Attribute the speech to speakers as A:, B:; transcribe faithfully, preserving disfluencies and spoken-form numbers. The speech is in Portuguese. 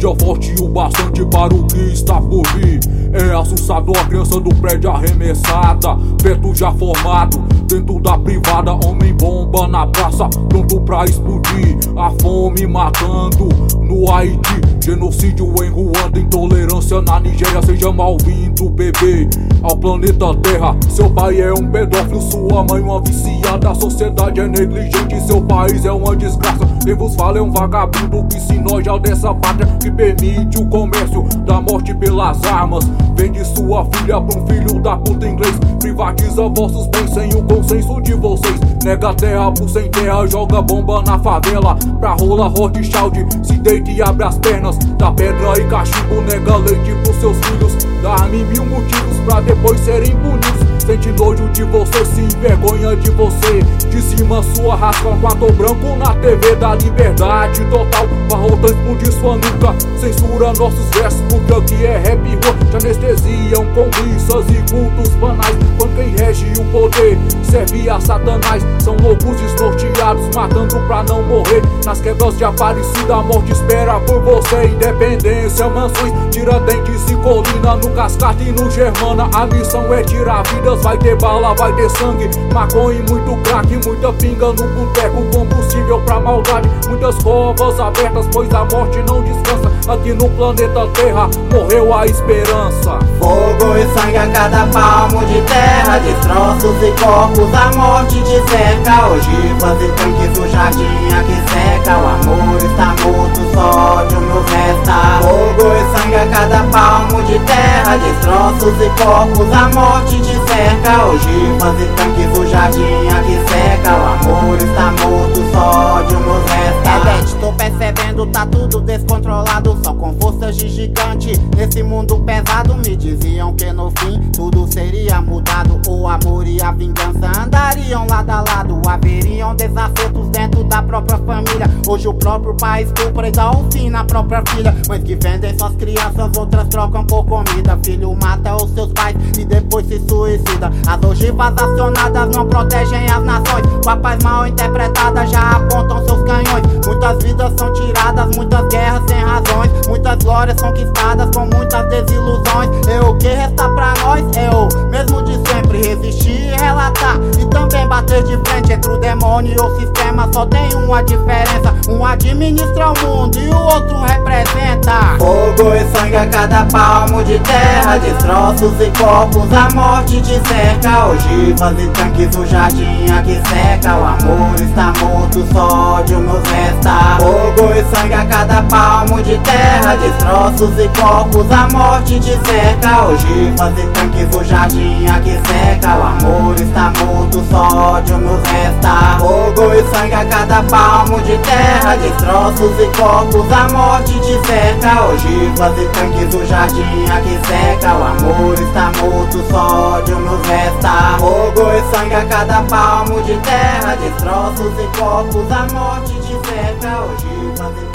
A: mídia forte o bastante para o que está por vir. É assustador a criança do prédio arremessada, feto já formado dentro da privada. Homem bomba na praça, pronto pra explodir. A fome matando no Haiti, genocídio em Ruanda, intolerância na Nigéria. Seja mal-vindo, bebê, ao planeta Terra. Seu pai é um pedófilo, sua mãe uma viciada. A sociedade é negligente, seu país é uma desgraça. Quem vos fala é um vagabundo piscinóide dessa pátria que permite o comércio da morte pelas armas. Vende sua filha pra um filho da puta inglês, privatiza vossos bens sem o consenso de vocês. Nega terra por sem terra, joga bomba na favela pra rola Rothschild, se deita e abre as pernas. Dá pedra e cachimbo, nega leite pros seus filhos. Dá-me mil motivos pra depois serem bonitos. Sente nojo de você, se envergonha de você. De cima sua rasca um quatro branco na T V da liberdade total. Barrota explodir sua nuca, censura nossos versos, porque aqui é rap rua. Te anestesiam com missas e cultos banais, quando quem rege o poder serve a Satanás. São loucos desnorteados, matando pra não morrer. Nas quebras de Aparecida, a morte espera por você. Independência, mansões, Tiradentes e Colina, no Cascata e no Germana. A missão é tirar vidas, vai ter bala, vai ter sangue, maconha e muito crack, muita pinga no boteco, combustível pra maldade. Muitas covas abertas, pois a morte não descansa. Aqui no planeta Terra morreu a esperança.
B: Fogo e sangue a cada palmo de terra, destroços e corpos, a morte te cerca. Ogivas e tanques, o jardim aqui seca. O amor está morto, só ódio nos resta. Fogo e sangue a cada palmo de terra, destroços e corpos, a morte te cerca. Ogivas e tanques, o jardim aqui seca. O amor está morto, só ódio nos resta. Rebelde, tô percebendo, tá tudo descontrolado, só com forças de gigante nesse mundo pesado. Me diziam que no fim tudo seria mudado, o amor e a vingança andariam lado a lado. Haveriam desacertos dentro da própria família. Hoje o próprio pai estupra e dá um fim na própria filha. Mães que vendem suas crianças, outras trocam por comida. Filho mata os seus pais e depois se suicida. As ogivas acionadas não protegem as nações, com a paz mal interpretada já apontam seus canhões. Muitas vidas são tiradas, muitas guerras sem razões, muitas glórias conquistadas com muitas desilusões. E o que resta pra nós é o mesmo de sempre, resistir e relatar, e também bater de frente. Entre o demônio e o sistema só tem uma diferença, um administra o mundo e o outro representa. Fogo e sangue a cada palmo de terra, destroços e corpos, a morte te cerca. Ogivas e tanques, o jardim aqui seca. O amor está morto, só ódio nos resta. Fogo e sangue a cada palmo de terra, destroços e corpos, a morte te cerca. Ogivas e tanques, o jardim aqui seca. O amor está morto, só ódio nos resta. Fogo e sangue a cada palmo de terra, destroços e corpos, a morte te cerca. Ogivas e tanques, o jardim aqui seca. O amor está morto, só ódio nos resta. Fogo e sangue a cada palmo de terra, destroços e corpos, a morte te cerca. Ogivas e